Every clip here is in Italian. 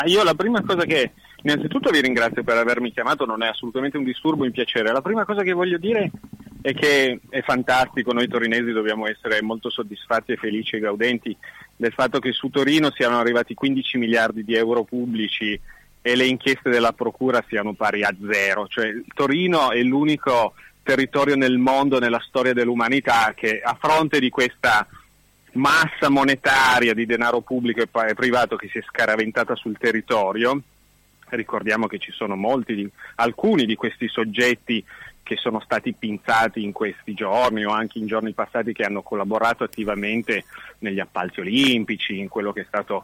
Io la prima cosa che, innanzitutto vi ringrazio per avermi chiamato, non è assolutamente un disturbo, un piacere. La prima cosa che voglio dire è che è fantastico, noi torinesi dobbiamo essere molto soddisfatti e felici e gaudenti del fatto che su Torino siano arrivati 15 miliardi di euro pubblici e le inchieste della procura siano pari a zero. Cioè Torino è l'unico territorio nel mondo, nella storia dell'umanità, che a fronte di questa massa monetaria di denaro pubblico e privato che si è scaraventata sul territorio, ricordiamo che ci sono alcuni di questi soggetti che sono stati pinzati in questi giorni o anche in giorni passati, che hanno collaborato attivamente negli appalti olimpici, in quello che è stato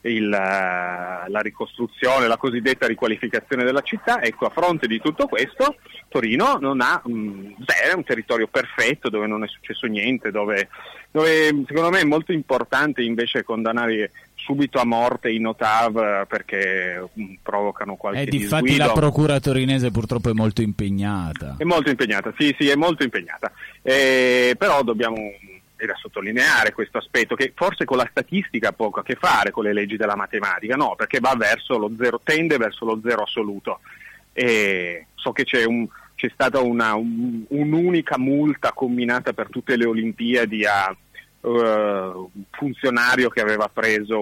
la ricostruzione, la cosiddetta riqualificazione della città. Ecco, a fronte di tutto questo Torino non ha è un territorio perfetto dove non è successo niente, dove secondo me è molto importante invece condannare subito a morte i notav perché provocano qualche disguido. Difatti la procura torinese purtroppo è molto impegnata. È molto impegnata, sì, è molto impegnata. Però dobbiamo sottolineare questo aspetto, che forse con la statistica ha poco a che fare, con le leggi della matematica, no, perché va verso lo zero, tende verso lo zero assoluto. E so che c'è stata un'unica multa comminata per tutte le Olimpiadi a un funzionario che aveva preso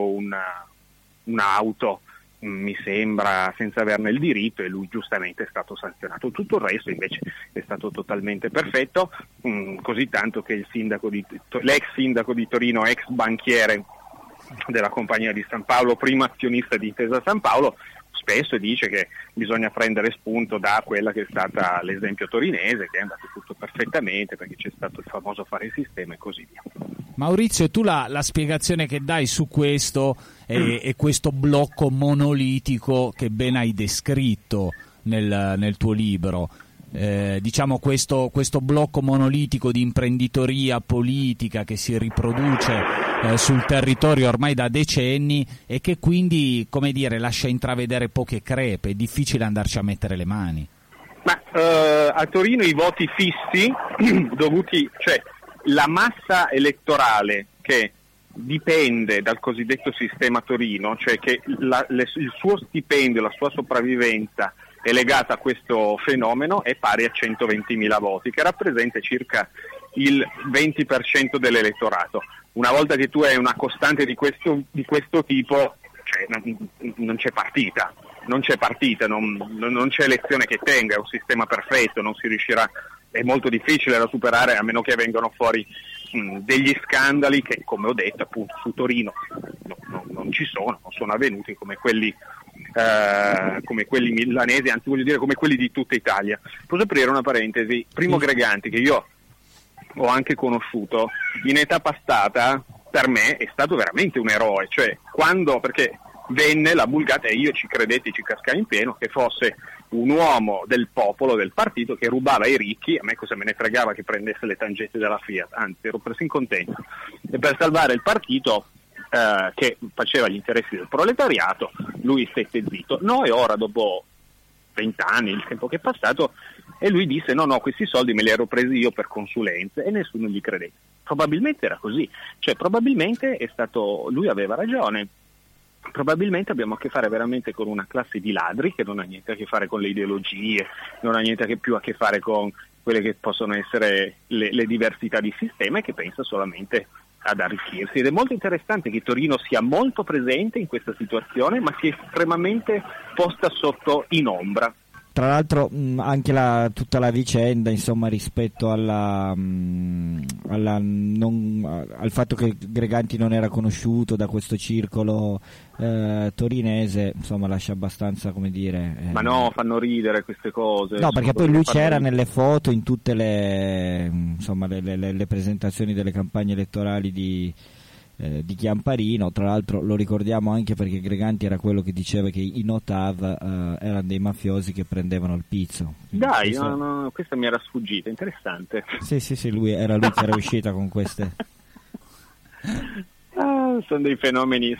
un'auto, mi sembra, senza averne il diritto, e lui giustamente è stato sanzionato. Tutto il resto invece è stato totalmente perfetto, così tanto che l'ex sindaco di Torino, ex banchiere della Compagnia di San Paolo, primo azionista di Intesa San Paolo, spesso dice che bisogna prendere spunto da quella che è stata l'esempio torinese, che è andato tutto perfettamente perché c'è stato il famoso fare sistema e così via. Maurizio, tu la spiegazione che dai su questo è questo blocco monolitico che ben hai descritto nel tuo libro. Diciamo questo blocco monolitico di imprenditoria politica che si riproduce sul territorio ormai da decenni e che quindi, come dire, lascia intravedere poche crepe, è difficile andarci a mettere le mani. Ma a Torino i voti fissi dovuti, cioè la massa elettorale che dipende dal cosiddetto sistema Torino, cioè che il suo stipendio, la sua sopravvivenza è legata a questo fenomeno, è pari a 120.000 voti, che rappresenta circa il 20% dell'elettorato. Una volta che tu hai una costante di questo tipo, cioè, non c'è partita, non c'è elezione che tenga, è un sistema perfetto, non si riuscirà, è molto difficile da superare, a meno che vengano fuori degli scandali che, come ho detto, appunto su Torino non ci sono, non sono avvenuti come quelli milanesi, anzi voglio dire come quelli di tutta Italia. Posso aprire una parentesi? Primo Greganti, che io ho anche conosciuto, in età passata per me è stato veramente un eroe, cioè perché venne la bulgata e io ci credetti, ci cascai in pieno, che fosse un uomo del popolo, del partito, che rubava ai ricchi. A me cosa me ne fregava che prendesse le tangenti della Fiat, anzi ero preso in contento, e per salvare il partito che faceva gli interessi del proletariato lui stette zitto. Noi ora, dopo 20 anni, il tempo che è passato, e lui disse no, questi soldi me li ero presi io per consulenze, e nessuno gli credeva. Probabilmente era così, cioè probabilmente lui aveva ragione. Probabilmente abbiamo a che fare veramente con una classe di ladri che non ha niente a che fare con le ideologie, non ha niente più a che fare con quelle che possono essere le diversità di sistema, e che pensa solamente ad arricchirsi. Ed è molto interessante che Torino sia molto presente in questa situazione, ma sia estremamente posta sotto in ombra. Tra l'altro anche tutta la vicenda, insomma, rispetto al fatto che Greganti non era conosciuto da questo circolo torinese, insomma, lascia abbastanza, come dire... Ma no, fanno ridere queste cose. No, perché poi lui c'era nelle foto, in tutte le presentazioni delle campagne elettorali di Chiamparino. Tra l'altro lo ricordiamo anche perché Greganti era quello che diceva che i notav erano dei mafiosi che prendevano il pizzo. Dai, questa mi era sfuggita, interessante. Sì, lui che era uscita con queste. Sono dei fenomeni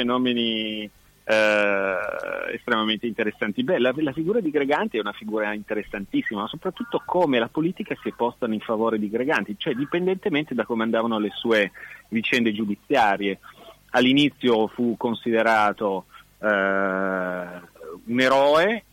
estremamente interessanti. Beh, la figura di Greganti è una figura interessantissima, ma soprattutto come la politica si è posta in favore di Greganti, cioè dipendentemente da come andavano le sue vicende giudiziarie. All'inizio fu considerato un eroe,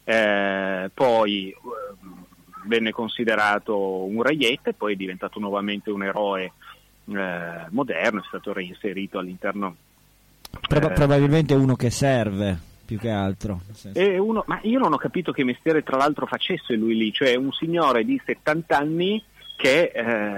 poi venne considerato un reietto, poi è diventato nuovamente un eroe moderno, è stato reinserito all'interno. Probabilmente uno che serve più che altro. Ma io non ho capito che mestiere tra l'altro facesse lui lì, cioè un signore di 70 anni che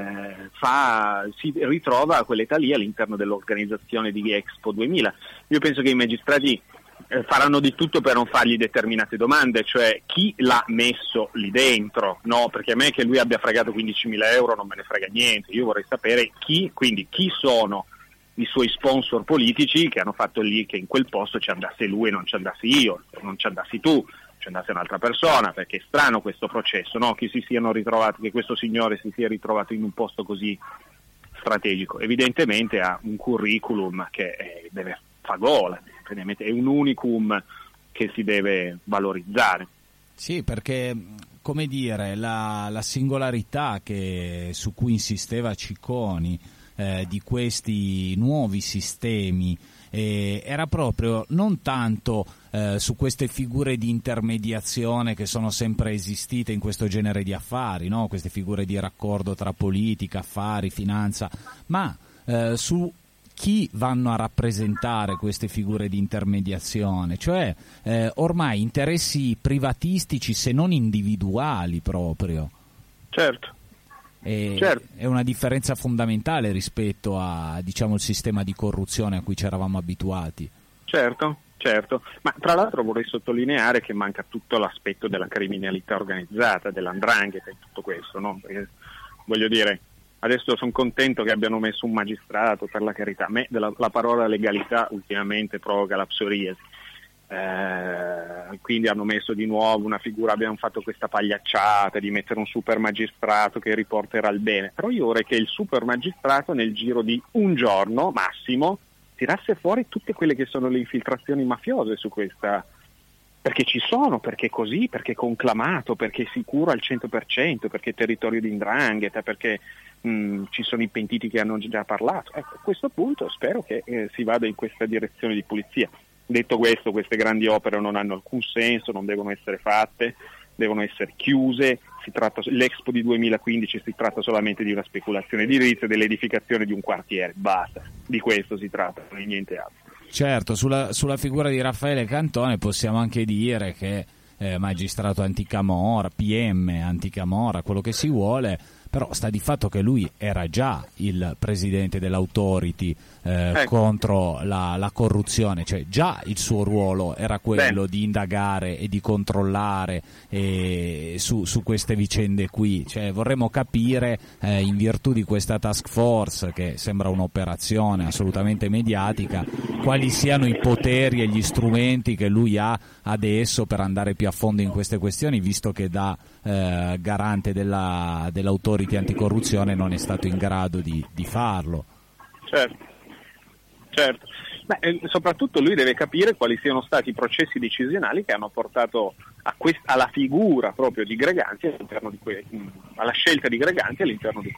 si ritrova a quell'età lì all'interno dell'organizzazione di Expo 2000. Io penso che i magistrati faranno di tutto per non fargli determinate domande, cioè chi l'ha messo lì dentro, no? Perché a me che lui abbia fregato 15.000 euro non me ne frega niente, io vorrei sapere chi sono i suoi sponsor politici che hanno fatto lì che in quel posto ci andasse lui e non ci andassi io, non ci andassi tu, ci andasse un'altra persona, perché è strano questo processo, no? Che questo signore si sia ritrovato in un posto così strategico. Evidentemente ha un curriculum che deve fare gola, è un unicum che si deve valorizzare. Sì, perché come dire, la singolarità su cui insisteva Cicconi di questi nuovi sistemi era proprio non tanto su queste figure di intermediazione che sono sempre esistite in questo genere di affari, no? Queste figure di raccordo tra politica, affari, finanza, ma su chi vanno a rappresentare queste figure di intermediazione, cioè ormai interessi privatistici se non individuali proprio. Certo. Certo. È una differenza fondamentale rispetto a, diciamo, il sistema di corruzione a cui ci eravamo abituati. Certo, ma tra l'altro vorrei sottolineare che manca tutto l'aspetto della criminalità organizzata, dell''ndrangheta e tutto questo, no? Perché, voglio dire, adesso sono contento che abbiano messo un magistrato, per la carità. A me la parola legalità ultimamente provoca la psoriasi. Quindi hanno messo di nuovo una figura, abbiamo fatto questa pagliacciata di mettere un super magistrato che riporterà il bene, però io vorrei che il super magistrato nel giro di un giorno massimo tirasse fuori tutte quelle che sono le infiltrazioni mafiose su questa, perché ci sono, perché così, perché è conclamato, perché è sicuro al 100%, perché è territorio di 'ndrangheta, perché ci sono i pentiti che hanno già parlato. Ecco, a questo punto spero che si vada in questa direzione di pulizia. Detto questo, queste grandi opere non hanno alcun senso, non devono essere fatte, devono essere chiuse. L'Expo di 2015 si tratta solamente di una speculazione edilizia, dell'edificazione di un quartiere, basta, di questo si tratta, non è niente altro. Certo, sulla figura di Raffaele Cantone possiamo anche dire che magistrato anticamorra, PM anticamorra, quello che si vuole, però sta di fatto che lui era già il presidente dell'Authority contro la corruzione, cioè già il suo ruolo era quello di indagare e di controllare su queste vicende qui, cioè vorremmo capire in virtù di questa task force che sembra un'operazione assolutamente mediatica quali siano i poteri e gli strumenti che lui ha adesso per andare più a fondo in queste questioni, visto che da garante dell'Authority anticorruzione non è stato in grado di farlo. Certo. Beh, soprattutto lui deve capire quali siano stati i processi decisionali che hanno portato alla figura proprio di Greganti all'interno alla scelta di Greganti all'interno di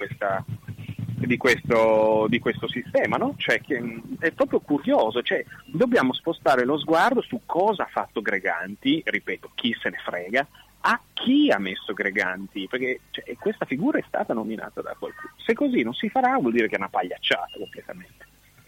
questo sistema, no? Cioè che è proprio curioso, cioè dobbiamo spostare lo sguardo su cosa ha fatto Greganti, ripeto, chi se ne frega, a chi ha messo Greganti, perché questa figura è stata nominata da qualcuno. Se così non si farà vuol dire che è una pagliacciata completamente.